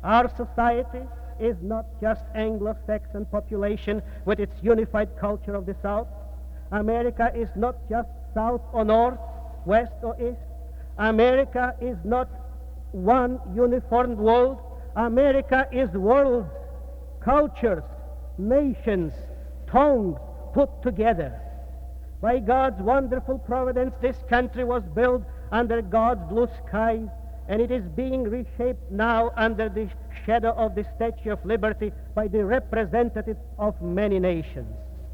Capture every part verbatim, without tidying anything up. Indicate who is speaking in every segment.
Speaker 1: Our society is not just Anglo-Saxon population with its unified culture of the South. America is not just South or North, West or East. America is not one uniform world. America is worlds, cultures, nations, tongues put together. By God's wonderful providence, this country was built under God's blue skies, and it is being reshaped now under the shadow of the Statue of Liberty by the representatives of many nations.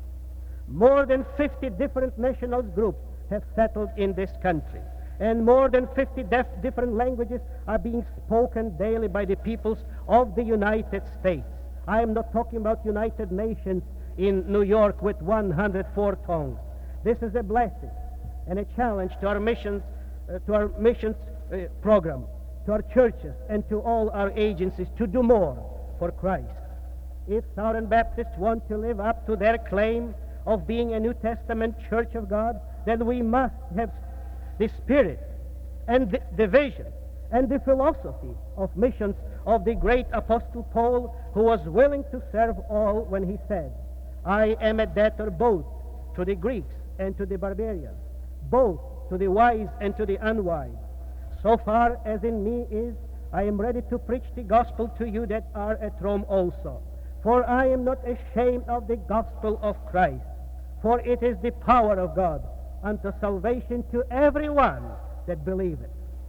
Speaker 1: More than fifty different national groups have settled in this country, and more than fifty def- different languages are being spoken daily by the peoples of the United States. I am not talking about United Nations in New York with one hundred four tongues. This is a blessing and a challenge to our missions, uh, to our missions uh, program, to our churches, and to all our agencies to do more for Christ. If Southern Baptists want to live up to their claim of being a New Testament Church of God, then we must have the spirit and the, the vision and the philosophy of missions of the great Apostle Paul, who was willing to serve all when he said, I am a debtor both to the Greeks and to the barbarians, both to the wise and to the unwise. So far as in me is, I am ready to preach the gospel to you that are at Rome also. For I am not ashamed of the gospel of Christ, for it is the power of God unto salvation to everyone that believeth.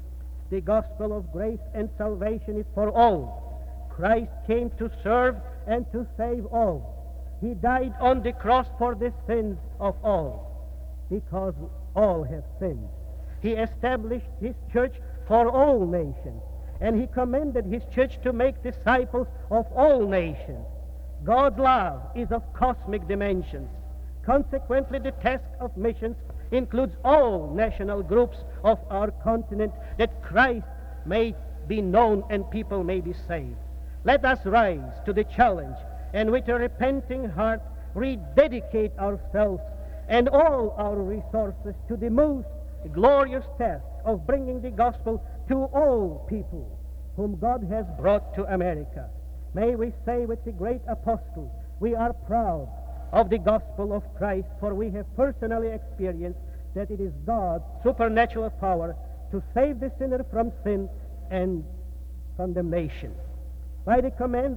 Speaker 1: The gospel of grace and salvation is for all. Christ came to serve and to save all. He died on the cross for the sins of all, because all have sinned. He established his church for all nations, and he commanded his church to make disciples of all nations. God's love is of cosmic dimensions. Consequently, the task of missions includes all national groups of our continent, that Christ may be known and people may be saved. Let us rise to the challenge and with a repenting heart rededicate ourselves and all our resources to the most glorious task of bringing the gospel to all people whom God has brought to America. May we say with the great apostle, we are proud of the gospel of Christ, for we have personally experienced that it is God's supernatural power to save the sinner from sin and condemnation. By the command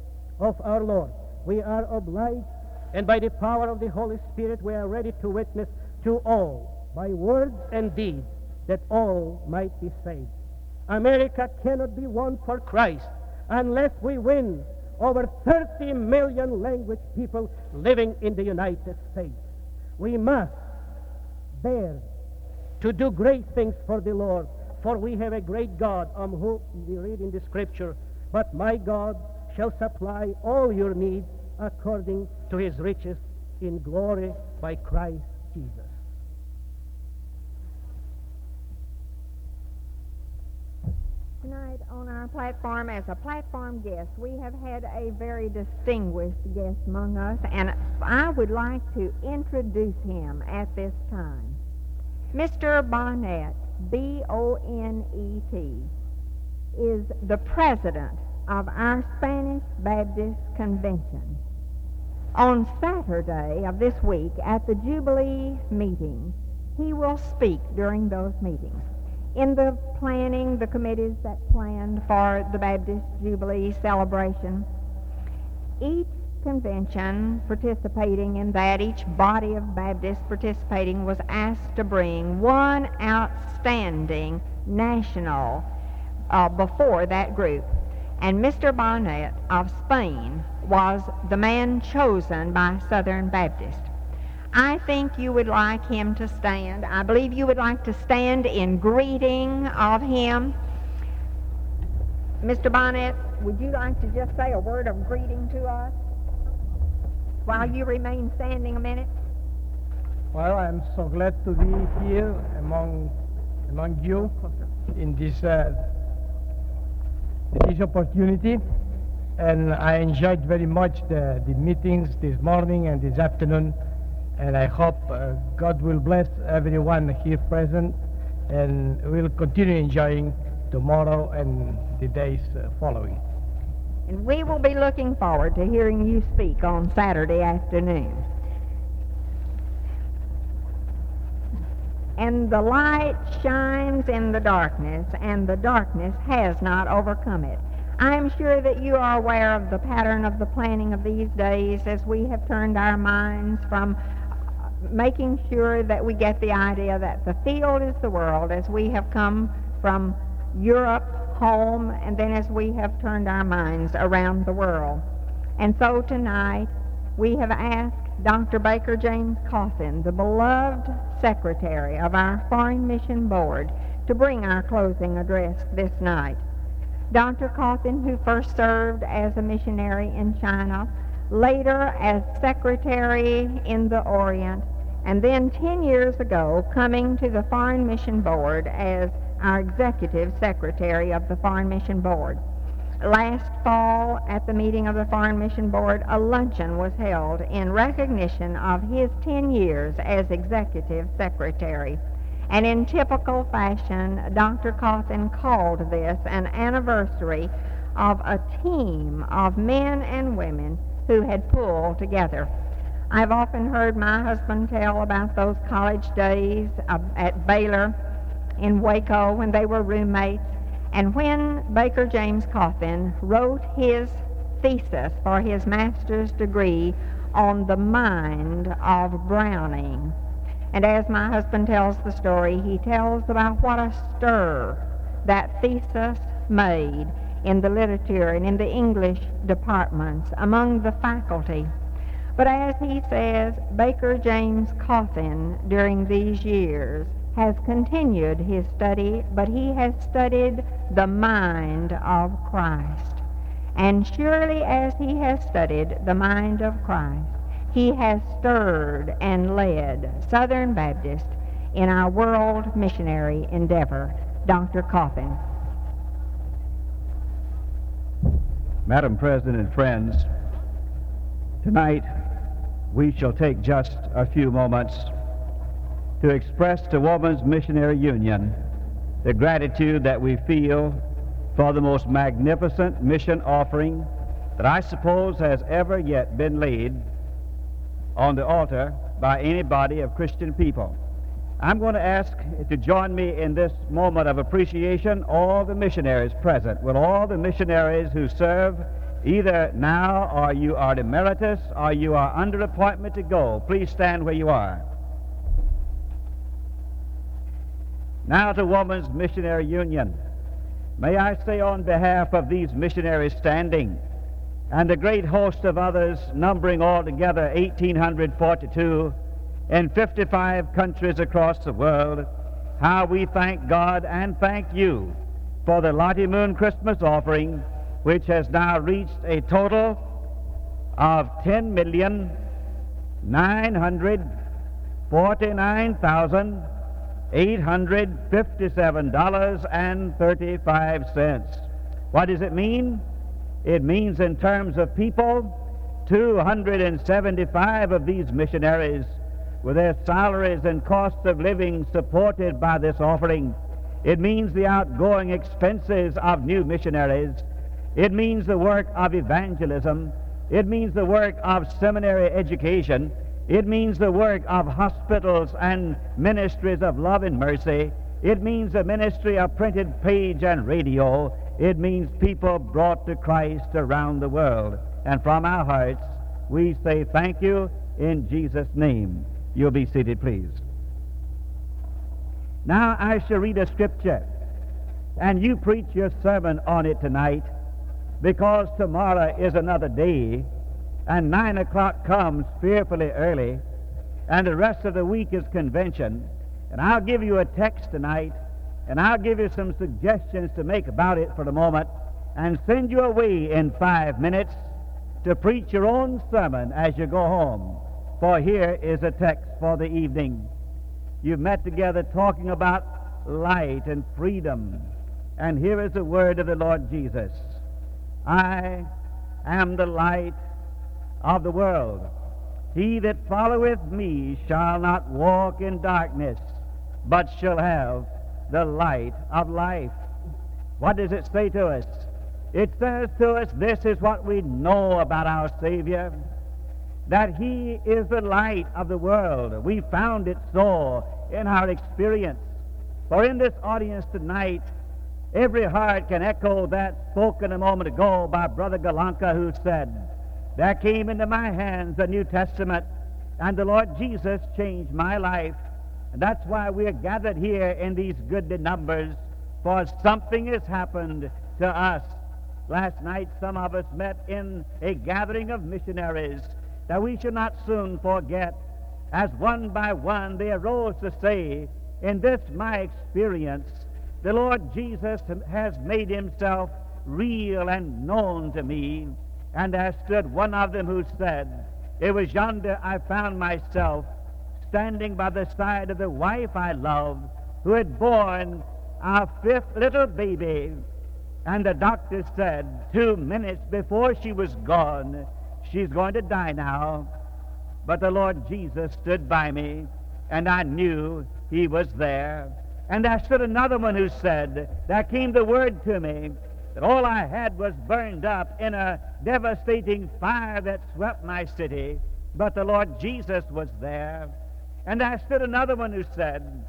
Speaker 1: of our Lord, we are obliged, and by the power of the Holy Spirit, we are ready to witness to all, by words and deeds, that all might be saved. America cannot be won for Christ unless we win over thirty million language people living in the United States. We must dare to do great things for the Lord, for we have a great God, on whom we read in the Scripture, but my God shall supply all your needs according to his riches in glory by Christ Jesus.
Speaker 2: Tonight on our platform, as a platform guest, we have had a very distinguished guest among us, and I would like to introduce him at this time. Mister Bonnet, B O N E T, is the president of our Spanish Baptist Convention. On Saturday of this week at the Jubilee meeting, he will speak during those meetings. In the planning, the committees that planned for the Baptist Jubilee celebration, each convention participating in that, each body of Baptists participating, was asked to bring one outstanding national uh, before that group. And Mister Bonnet of Spain was the man chosen by Southern Baptists. I think you would like him to stand. I believe you would like to stand in greeting of him. Mister Bonnet, would you like to just say a word of greeting to us while you remain standing a minute?
Speaker 3: Well, I'm so glad to be here among among you in this uh, this opportunity, and I enjoyed very much the, the meetings this morning and this afternoon. And I hope uh, God will bless everyone here present, and we'll continue enjoying tomorrow and the days uh, following.
Speaker 2: And we will be looking forward to hearing you speak on Saturday afternoon. And the light shines in the darkness, and the darkness has not overcome it. I'm sure that you are aware of the pattern of the planning of these days as we have turned our minds from making sure that we get the idea that the field is the world, as we have come from Europe home, and then as we have turned our minds around the world. And so tonight we have asked Doctor Baker James Cawthon, the beloved secretary of our Foreign Mission Board, to bring our closing address this night. Doctor Cawthon, who first served as a missionary in China, later as secretary in the Orient, and then ten years ago coming to the Foreign Mission Board as our executive secretary of the Foreign Mission Board. Last fall, at the meeting of the Foreign Mission Board, a luncheon was held in recognition of his ten years as executive secretary. And in typical fashion, Doctor Cawthon called this an anniversary of a team of men and women who had pulled together. I've often heard my husband tell about those college days uh, at Baylor in Waco when they were roommates, and when Baker James Cawthon wrote his thesis for his master's degree on the mind of Browning. And as my husband tells the story, he tells about what a stir that thesis made in the literature and in the English departments among the faculty. But as he says, Baker James Cawthon during these years has continued his study, but he has studied the mind of Christ. And surely as he has studied the mind of Christ, he has stirred and led Southern Baptists in our world missionary endeavor. Doctor Cawthon.
Speaker 4: Madam President and friends, tonight we shall take just a few moments to express to Woman's Missionary Union the gratitude that we feel for the most magnificent mission offering that I suppose has ever yet been laid on the altar by any body of Christian people. I'm going to ask to join me in this moment of appreciation all the missionaries present. Will all the missionaries who serve either now or you are emeritus or you are under appointment to go, please stand where you are. Now to Woman's Missionary Union. May I say on behalf of these missionaries standing and the great host of others numbering altogether one thousand eight hundred forty-two in fifty-five countries across the world, how we thank God and thank you for the Lottie Moon Christmas offering, which has now reached a total of ten million nine hundred forty-nine thousand eight hundred fifty-seven dollars and thirty-five cents. What does it mean? It means in terms of people, two hundred seventy-five of these missionaries, with their salaries and cost of living supported by this offering. It means the outgoing expenses of new missionaries. It means the work of evangelism. It means the work of seminary education. It means the work of hospitals and ministries of love and mercy. It means the ministry of printed page and radio. It means people brought to Christ around the world. And from our hearts, we say thank you in Jesus' name. You'll be seated, please. Now I shall read a scripture, and you preach your sermon on it tonight, because tomorrow is another day, and nine o'clock comes fearfully early, and the rest of the week is convention. And I'll give you a text tonight, and I'll give you some suggestions to make about it for the moment, and send you away in five minutes to preach your own sermon as you go home. For here is a text for the evening. You've met together talking about light and freedom, and here is the word of the Lord Jesus. I am the light of the world. He that followeth me shall not walk in darkness, but shall have the light of life. What does it say to us? It says to us, this is what we know about our Savior, that He is the light of the world. We found it so in our experience. For in this audience tonight, every heart can echo that spoken a moment ago by Brother Galanka, who said, there came into my hands the New Testament, and the Lord Jesus changed my life. And that's why we are gathered here in these goodly numbers, for something has happened to us. Last night some of us met in a gathering of missionaries that we should not soon forget, as one by one they arose to say, in this my experience, the Lord Jesus has made Himself real and known to me. And there stood one of them who said, it was yonder I found myself standing by the side of the wife I loved, who had borne our fifth little baby. And the doctor said, two minutes before she was gone, she's going to die now. But the Lord Jesus stood by me, and I knew He was there. And there stood another one who said, there came the word to me that all I had was burned up in a devastating fire that swept my city, but the Lord Jesus was there. And there stood another one who said,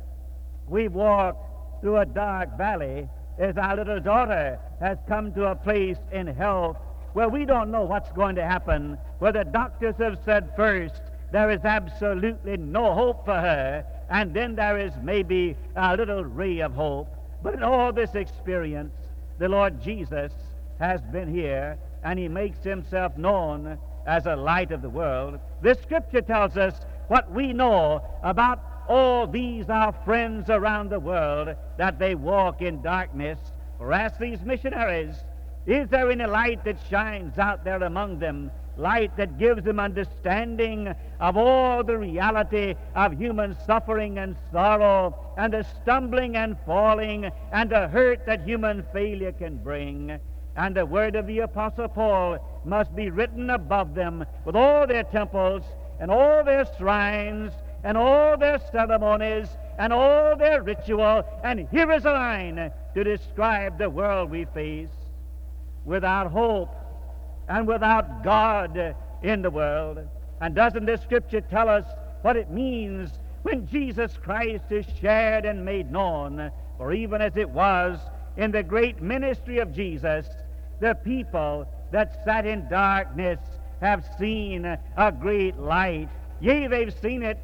Speaker 4: we walked through a dark valley as our little daughter has come to a place in health where we don't know what's going to happen, where the doctors have said first there is absolutely no hope for her, and then there is maybe a little ray of hope. But in all this experience, the Lord Jesus has been here, and He makes Himself known as a light of the world. This Scripture tells us what we know about all these our friends around the world, that they walk in darkness. For ask these missionaries, is there any light that shines out there among them? Light that gives them understanding of all the reality of human suffering and sorrow, and the stumbling and falling and the hurt that human failure can bring. And the word of the Apostle Paul must be written above them with all their temples and all their shrines and all their ceremonies and all their ritual. And here is a line to describe the world we face. Without hope and without God in the world. And doesn't this Scripture tell us what it means when Jesus Christ is shared and made known? For even as it was in the great ministry of Jesus, the people that sat in darkness have seen a great light. Yea, they've seen it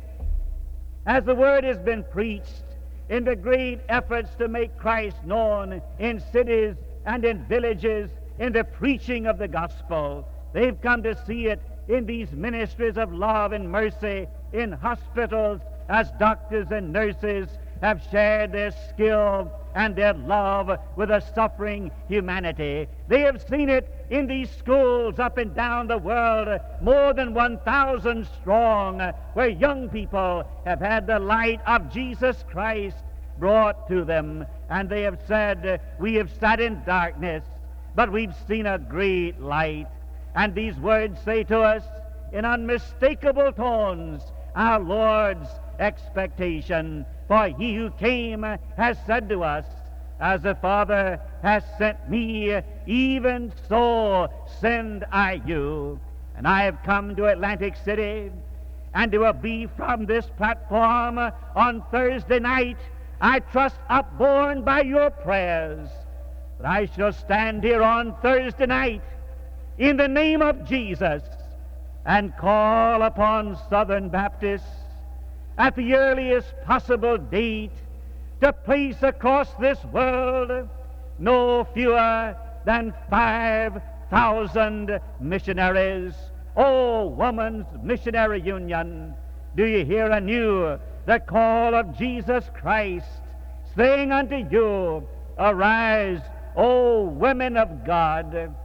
Speaker 4: as the word has been preached in the great efforts to make Christ known in cities and in villages, in the preaching of the gospel. They've come to see it in these ministries of love and mercy in hospitals, as doctors and nurses have shared their skill and their love with a suffering humanity. They have seen it in these schools up and down the world, more than one thousand strong, where young people have had the light of Jesus Christ brought to them, and they have said, we have sat in darkness, but we've seen a great light. And these words say to us in unmistakable tones our Lord's expectation. For He who came has said to us, as the Father has sent me, even so send I you. And I have come to Atlantic City, and it will be from this platform on Thursday night, I trust upborne by your prayers, that I shall stand here on Thursday night in the name of Jesus and call upon Southern Baptists at the earliest possible date to place across this world no fewer than five thousand missionaries. Oh, Woman's Missionary Union, do you hear anew the call of Jesus Christ, saying unto you, arise, O women of God,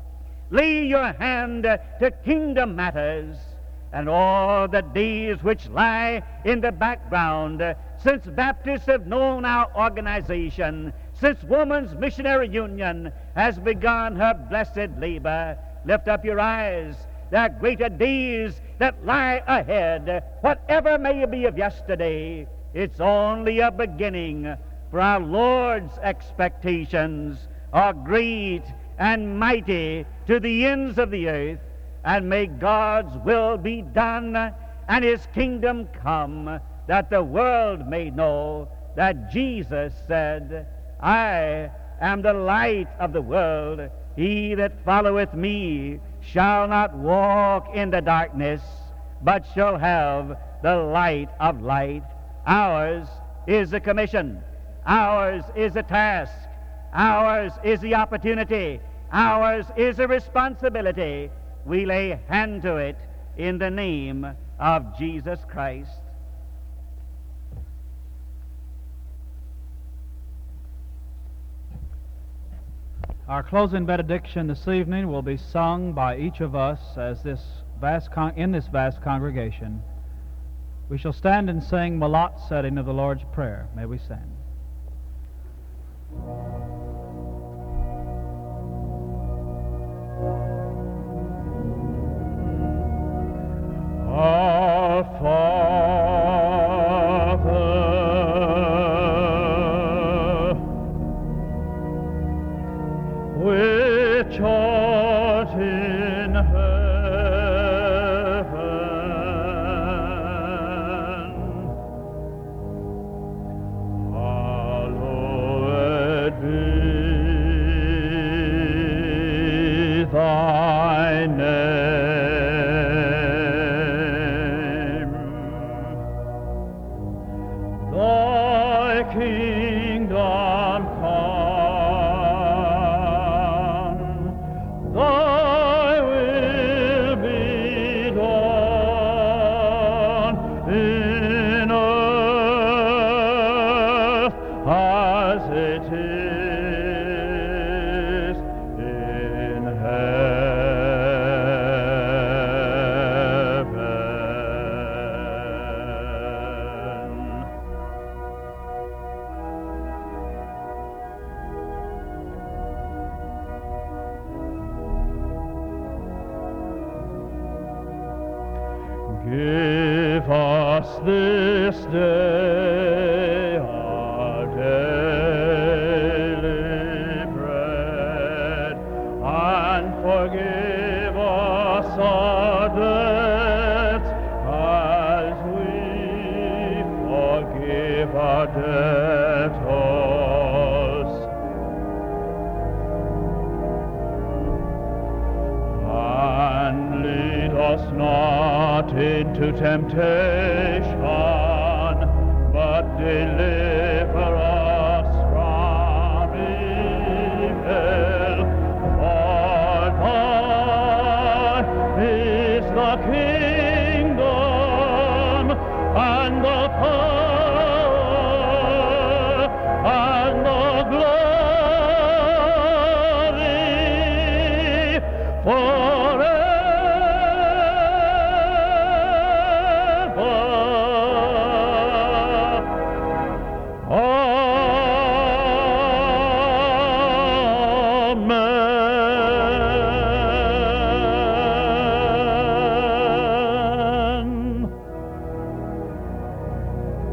Speaker 4: lay your hand to kingdom matters, and all the days which lie in the background, since Baptists have known our organization, since Woman's Missionary Union has begun her blessed labor, lift up your eyes. There are greater days that lie ahead. Whatever may be of yesterday, it's only a beginning, for our Lord's expectations are great and mighty to the ends of the earth, and may God's will be done and his kingdom come, that the world may know that Jesus said, I am the light of the world. He that followeth me shall not walk in the darkness, but shall have the light of light. Ours is the commission. Ours is the task. Ours is the opportunity. Ours is the responsibility. We lay hand to it in the name of Jesus Christ.
Speaker 5: Our closing benediction this evening will be sung by each of us as this vast con- in this vast congregation. We shall stand and sing Malott setting of the Lord's Prayer. May we stand.
Speaker 6: Our Father, which art in heaven, hallowed be thy name. Thy kingdom come, thy will be done in earth as it is in heaven. Give us this day our daily bread, and forgive us our debts as we forgive our debtors. And lead us not into temptation, but deliver us from evil. For thine is the kingdom and the power and the glory forever. Amen.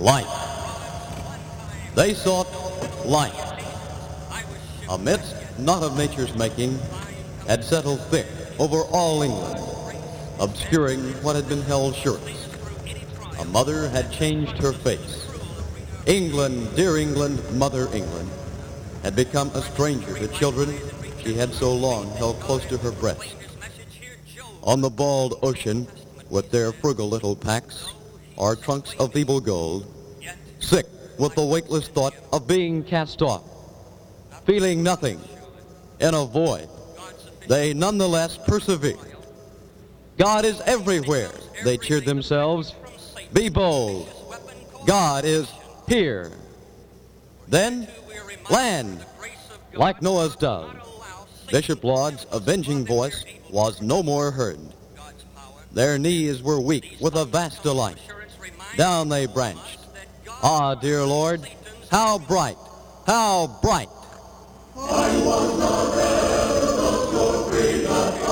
Speaker 7: light. They sought light. A mist not of nature's making had settled thick over all England, obscuring what had been held surest. A mother had changed her face. England, dear England, Mother England, had become a stranger to children she had so long held close to her breast. On the bald ocean, with their frugal little packs, are trunks of feeble gold, sick with the weightless thought of being cast off, feeling nothing in a void, they nonetheless persevere. God is everywhere, they cheered themselves. Be bold. God is here. Then, land, like Noah's dove. Bishop Laud's avenging voice was no more heard. Their knees were weak with a vast delight. Down they branched. Ah, dear Lord, how bright, how bright. I was not there, the smoke breathed that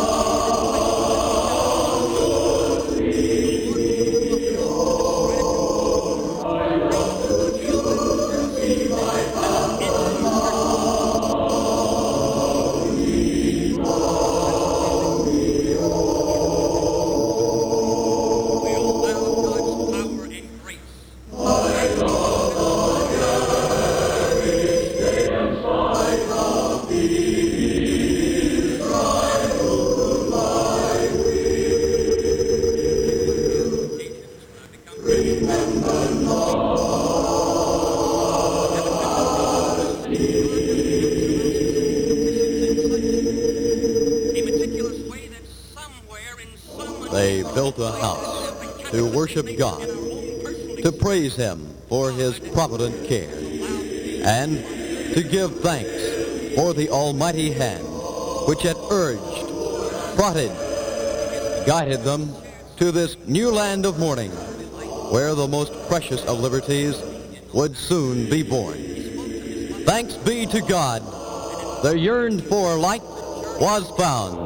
Speaker 7: They built a house to worship God, to praise Him for His provident care, and to give thanks for the almighty hand which had urged, prodded, guided them to this new land of morning, where the most precious of liberties would soon be born. Thanks be to God, the yearned for light was found.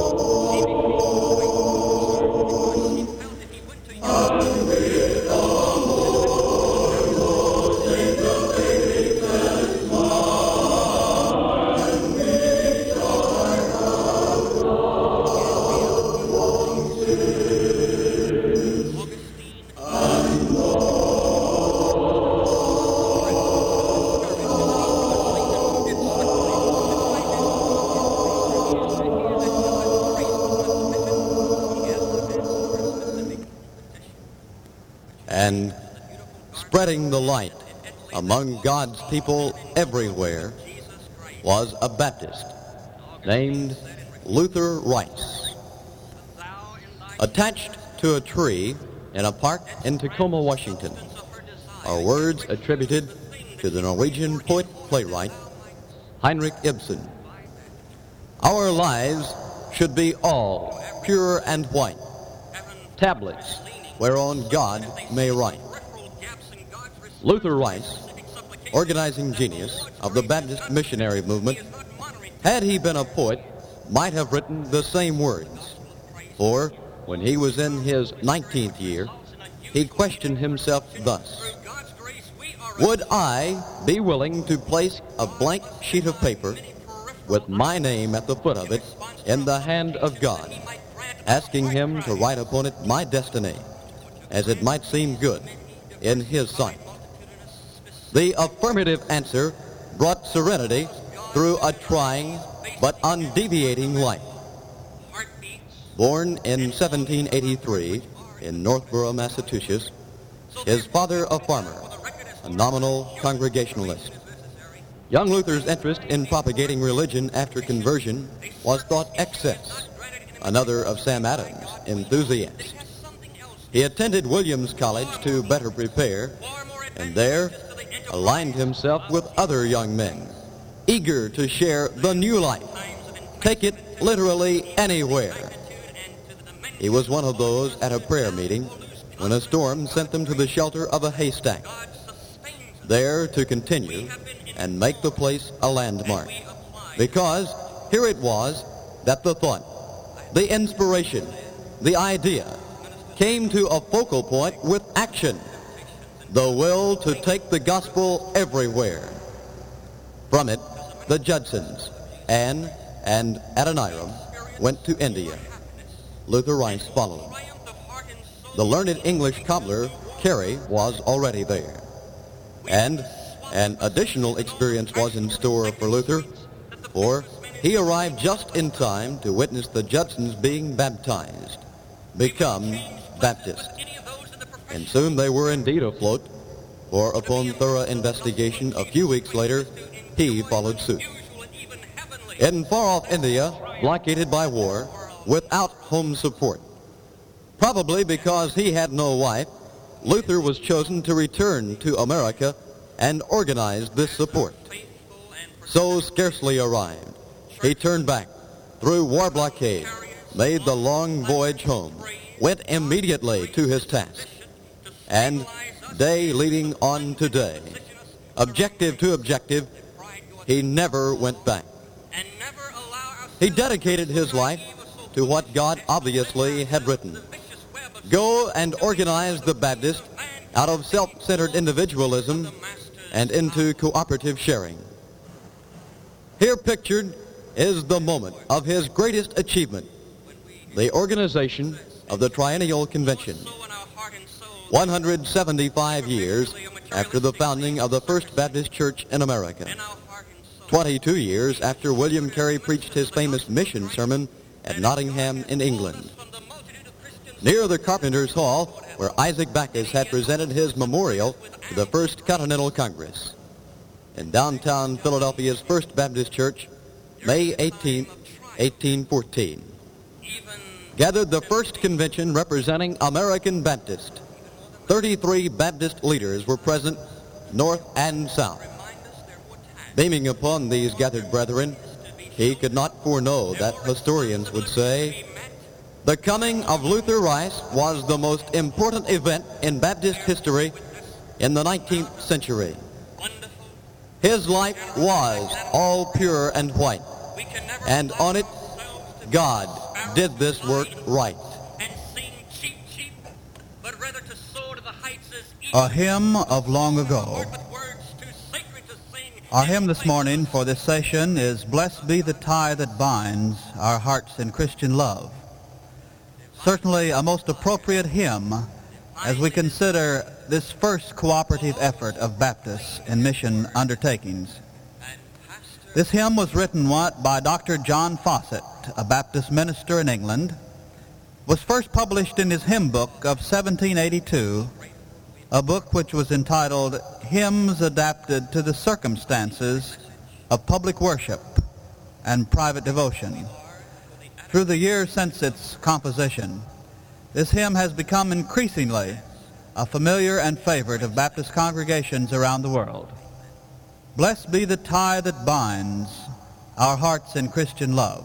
Speaker 7: And spreading the light among God's people everywhere was a Baptist named Luther Rice. Attached to a tree in a park in Tacoma, Washington, are words attributed to the Norwegian poet-playwright Henrik Ibsen. Our lives should be all pure and white, tablets whereon God may write. Luther Rice, organizing genius of the Baptist missionary movement, had he been a poet, might have written the same words. For when he was in his nineteenth year, he questioned himself thus: would I be willing to place a blank sheet of paper with my name at the foot of it in the hand of God, asking Him to write upon it my destiny, as it might seem good in His sight? The affirmative answer brought serenity through a trying but undeviating life. Born in seventeen eighty-three in Northborough, Massachusetts, his father a farmer, a nominal Congregationalist. Young Luther's interest in propagating religion after conversion was thought excess, another of Sam Adams' enthusiasts. He attended Williams College to better prepare, and there aligned himself with other young men, eager to share the new life, take it literally anywhere. He was one of those at a prayer meeting when a storm sent them to the shelter of a haystack, there to continue and make the place a landmark, because here it was that the thought, the inspiration, the idea came to a focal point with action. the will to take the gospel everywhere. From it, the Judsons, Anne and Adoniram, went to India. Luther Rice followed. The learned English cobbler, Carey, was already there. And an additional experience was in store for Luther, for he arrived just in time to witness the Judsons being baptized, become Baptists. And soon they were indeed afloat, for upon thorough investigation a few weeks later, he followed suit. In far-off India, blockaded by war, without home support, probably because he had no wife, Luther was chosen to return to America and organize this support. So scarcely arrived, he turned back through war blockade, made the long voyage home, went immediately to his task, and day leading on to day, objective to objective, he never went back. He dedicated his life to what God obviously had written. Go and organize the Baptist out of self-centered individualism and into cooperative sharing. Here pictured is the moment of his greatest achievement, the organization of the Triennial Convention. one hundred seventy-five years after the founding of the First Baptist Church in America. twenty-two years after William Carey preached his famous mission sermon at Nottingham in England. Near the Carpenter's Hall, where Isaac Backus had presented his memorial to the First Continental Congress. In downtown Philadelphia's First Baptist Church, May eighteenth, eighteen fourteen. Gathered the first convention representing American Baptist. thirty-three Baptist leaders were present, north and south. Beaming upon these gathered brethren, he could not foreknow that historians would say, the coming of Luther Rice was the most important event in Baptist history in the nineteenth century. His life was all pure and white, and on it, God did this work right.
Speaker 8: A hymn of long ago. Our hymn this morning for this session is Blessed Be the Tie That Binds Our Hearts in Christian Love. Certainly a most appropriate hymn as we consider this first cooperative effort of Baptists in mission undertakings. This hymn was written what, by Doctor John Fawcett, a Baptist minister in England, was first published in his hymn book of seventeen eighty-two, a book which was entitled Hymns Adapted to the Circumstances of Public Worship and Private Devotion. Through the years since its composition, this hymn has become increasingly a familiar and favorite of Baptist congregations around the world. Blessed be the tie that binds our hearts in Christian love.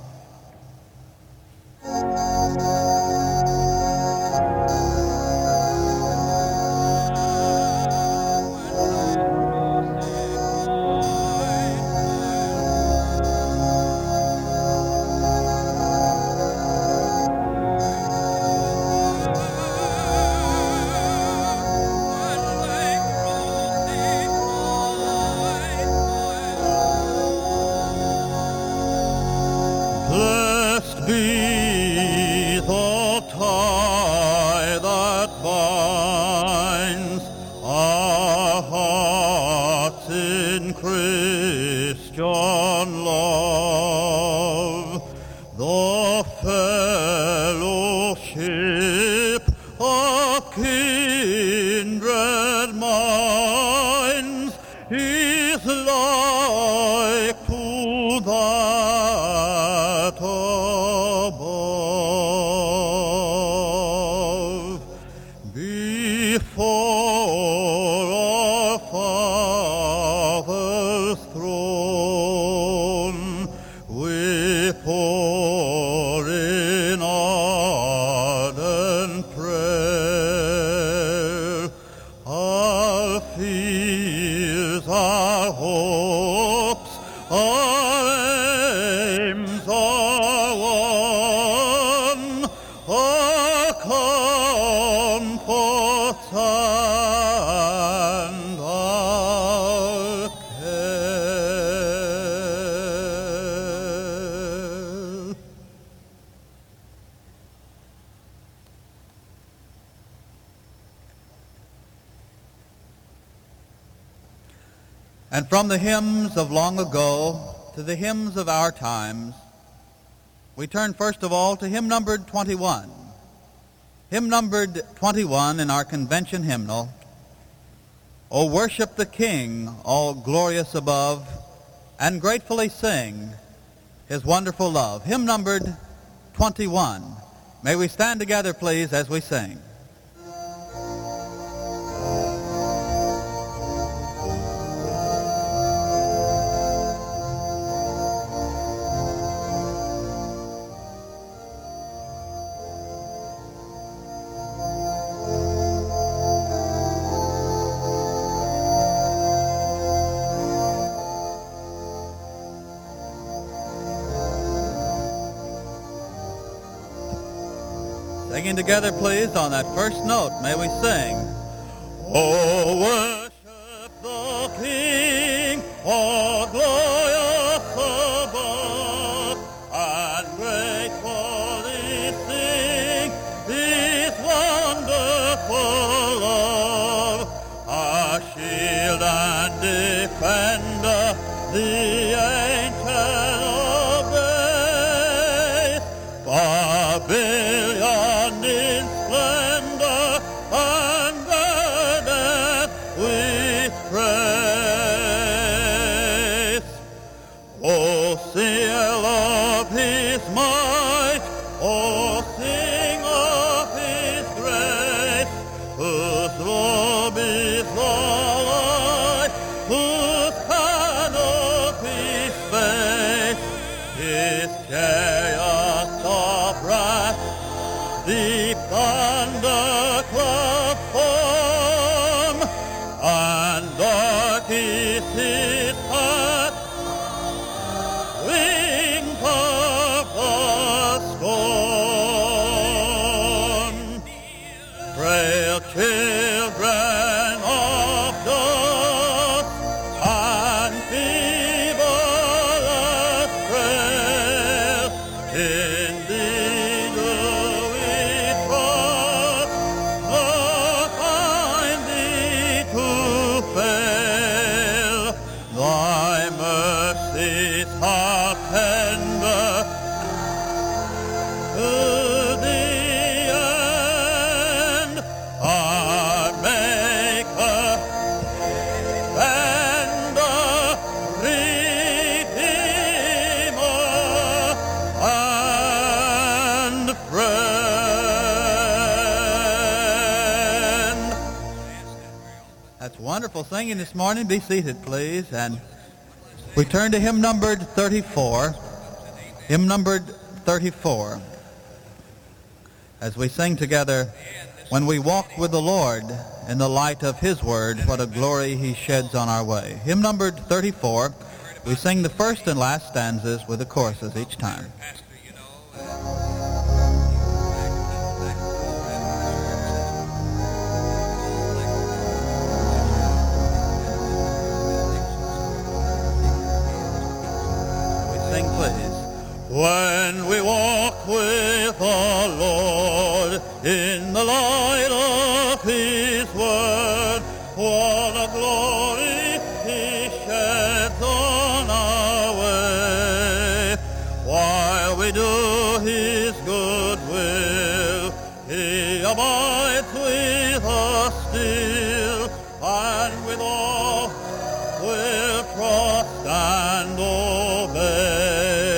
Speaker 9: Our comforts are
Speaker 8: And from the hymns of long ago to the hymns of our times, we turn first of all to hymn numbered twenty-one. Hymn numbered twenty-one in our convention hymnal, O worship the King, all glorious above, and gratefully sing his wonderful love. Hymn numbered twenty-one. May we stand together, please, as we sing. Singing together, please, on that first note, may we sing,
Speaker 6: Oh, worship the King, all glorious above, and gratefully sing His wonderful love, our shield and defender, the ancient of days, pavilion in splendor and girded with praise. Oh, seal of His might, oh, sing of His grace, whose robe is the light, whose canopy space, His chariots of wrath, deep thunder cloud form, and dark is His path, wings of the storm. Frail children of dust and feeble as frail, in Thee do we trust, nor find Thee to fail. Thy mercies are tender to the end, our Maker, Defender, Redeemer, and friend.
Speaker 8: That's wonderful singing this morning. Be seated, please. And we turn to hymn numbered thirty-four. Hymn numbered thirty-four. As we sing together, when we walk with the Lord in the light of His word, what a glory He sheds on our way. Hymn numbered thirty-four. We sing the first and last stanzas with the choruses each time. Sing, please.
Speaker 6: When we walk with the Lord in the light of His word, what a glory He sheds on our way. While we do His good will, He abides with us still, and with all will trust and obey.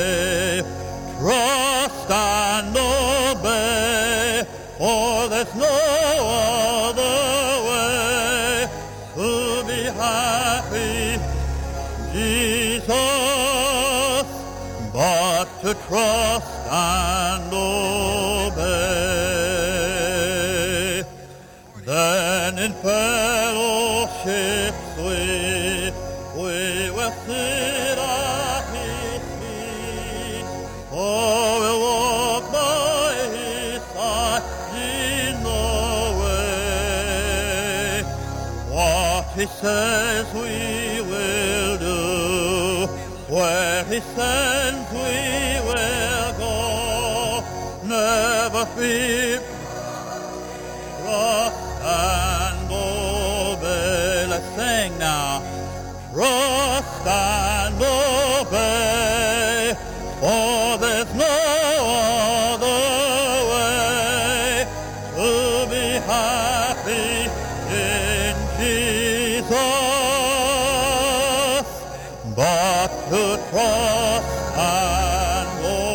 Speaker 6: Trust and obey, for there's no other way to be happy, Jesus, but to trust and obey. Then in fellowships we, we will sit at His feet, or we'll walk by His side in the way. What He says we will do, where He sends we will go. Never fear, trust and obey. Let's sing now. trust and obey, for there's no other way to be happy in Jesus, but to trust and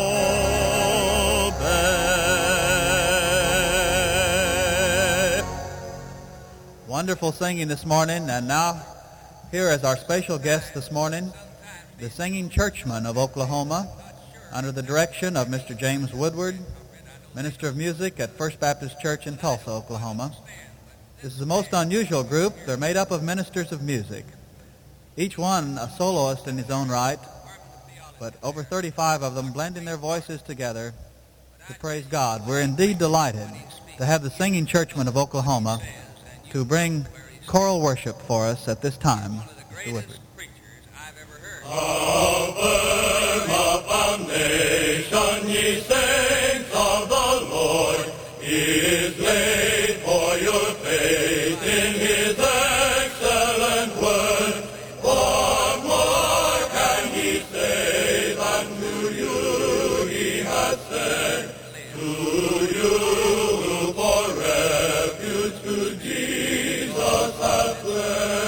Speaker 6: obey.
Speaker 8: Wonderful singing this morning, and now here is our special guest this morning, the Singing Churchman of Oklahoma, under the direction of Mister James Woodward, Minister of Music at First Baptist Church in Tulsa, Oklahoma. This is a most unusual group. They're made up of ministers of music, each one a soloist in his own right, but over thirty-five of them blending their voices together to praise God. We're indeed delighted to have the Singing Churchman of Oklahoma to bring choral worship for us at this time. Mister Woodward.
Speaker 6: How firm a foundation, ye saints of the Lord, is laid for your faith in his excellent word. What more can he say than to you he has said? To you who for refuge to Jesus hath fled.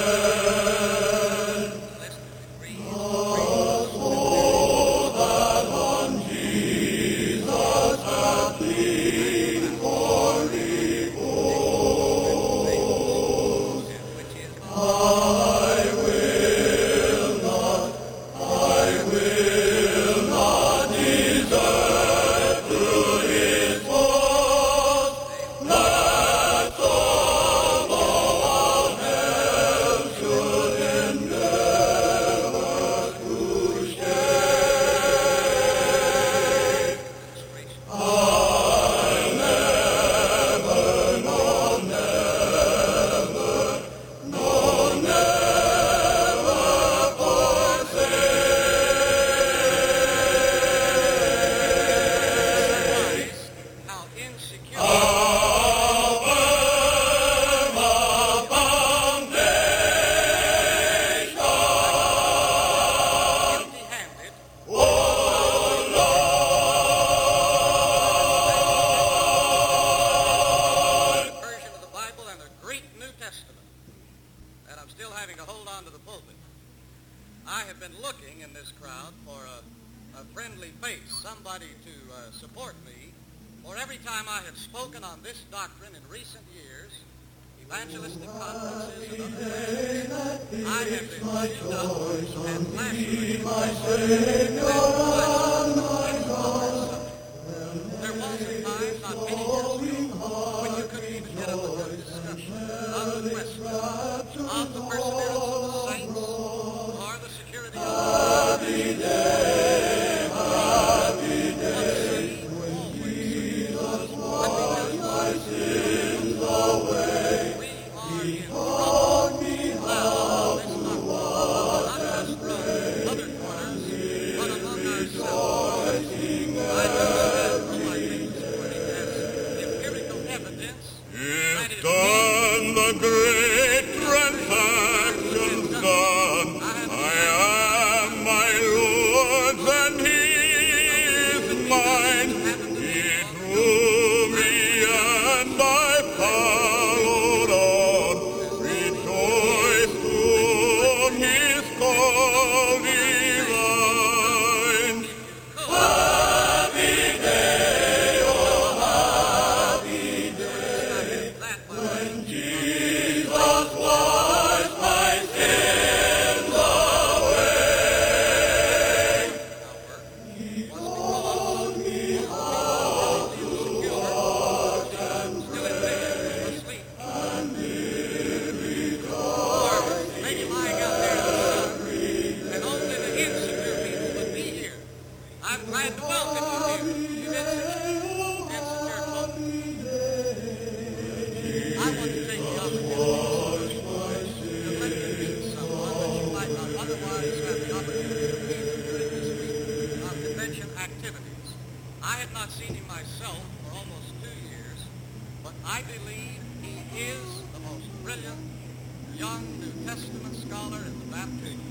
Speaker 6: young New Testament scholar in the Baptist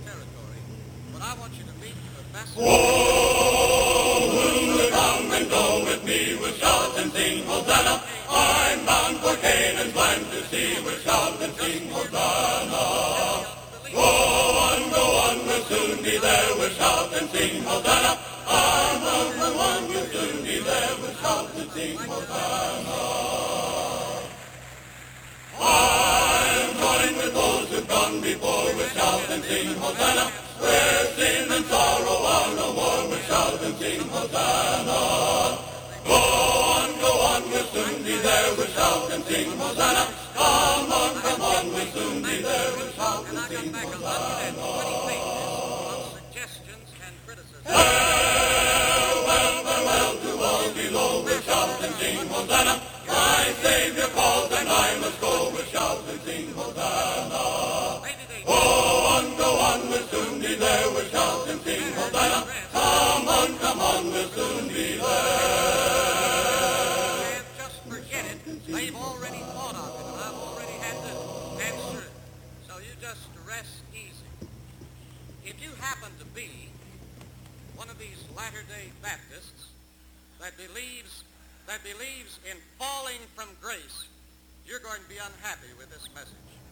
Speaker 9: territory, but I want you to meet the best.
Speaker 6: Oh, who will come and go with me with shout and sing Hosanna? I'm bound for Canaan's land to see with shout and sing Hosanna. Go on, go on, we'll soon be there with shout and sing Hosanna. I'm bound for one, we'll soon be there with shout and sing Hosanna. I'm joined with those who've gone before with shout and sing Hosanna. Where sin and sorrow are no more with shout and sing Hosanna. Go on, go on, we'll soon be there with shout and sing Hosanna. Come on, come on, we'll soon be there with shout and sing Hosanna.
Speaker 9: Suggestions and criticisms.
Speaker 6: Farewell, farewell to all below with shout and sing Hosanna. My Savior calls and I must go with shout and sing Hosanna. Go on, go on, we'll soon be there with shout and sing Hosanna. Come on, come on, we'll soon be there.
Speaker 9: Just forget it. They've already thought of it, and I've already had to answer it. So you just rest easy. If you happen to be one of these Latter-day Baptists that believes that believes in falling from grace, you're going to be unhappy with this message.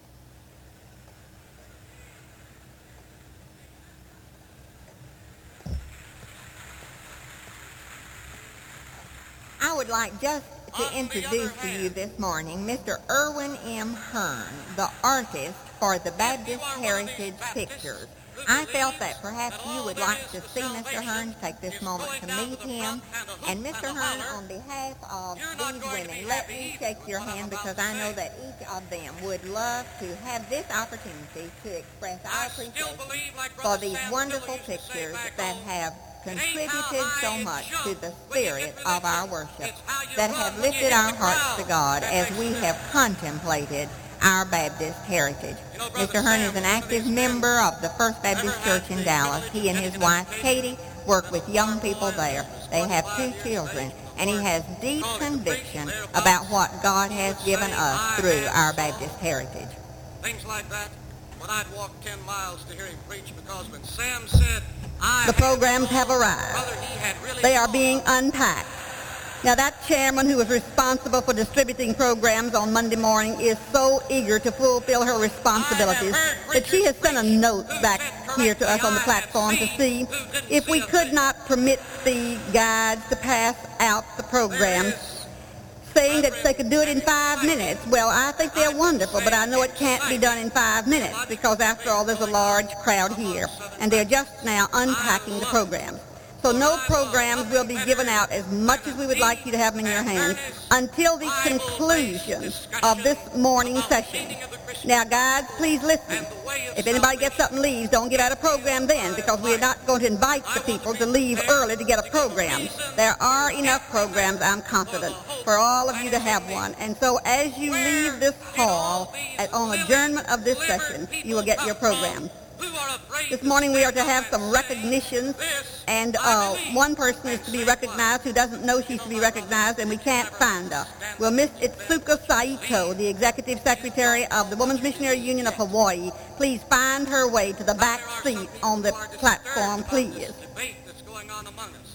Speaker 10: I would like just to introduce to you this morning Mister Irwin M. Hearn, the artist for the Baptist Heritage Pictures. I felt that perhaps you would like to see Mister Hearn, take this moment to meet him. And Mister Hearn, on behalf of these women, let me shake your hand because I know that each of them would love to have this opportunity to express our appreciation for these wonderful pictures that have contributed so much to the spirit of our worship, that have lifted our hearts to God as we have contemplated our Baptist heritage. Mister Hearn is an active member of the First Baptist Church in Dallas. He and his wife, Katie, work with young people there. They have two children, and he has deep conviction about what God has given us through our Baptist heritage.
Speaker 9: Things like that, when I'd walk ten miles to hear him preach, because when Sam said, I
Speaker 10: The programs have arrived.
Speaker 9: brother, he had really
Speaker 10: They are being unpacked. Now, that chairman who was responsible for distributing programs on Monday morning is so eager to fulfill her responsibilities that she has sent a note back here to us on the platform to see if we could not permit the guides to pass out the programs, saying that they could do it in five minutes. Well, I think they're wonderful, but I know it can't be done in five minutes because, after all, there's a large crowd here, and they're just now unpacking the programs. So no programs will be given out as much as we would like you to have them in your hands until the conclusion of this morning session. Now, guys, please listen. If anybody gets up and leaves, don't give out a program then, because we're not going to invite the people to leave early to get a program. There are enough programs, I'm confident, for all of you to have one. And so as you leave this hall at, on adjournment of this session, you will get your program. This morning we are to have some recognitions, and uh, one person is to be recognized who doesn't know she's to be recognized, and we can't find her. Well, Miss Itsuka Saito, the Executive Secretary of the Women's Missionary Union of Hawaii, please find her way to the back seat on the platform, please.
Speaker 9: debate that's going on among us.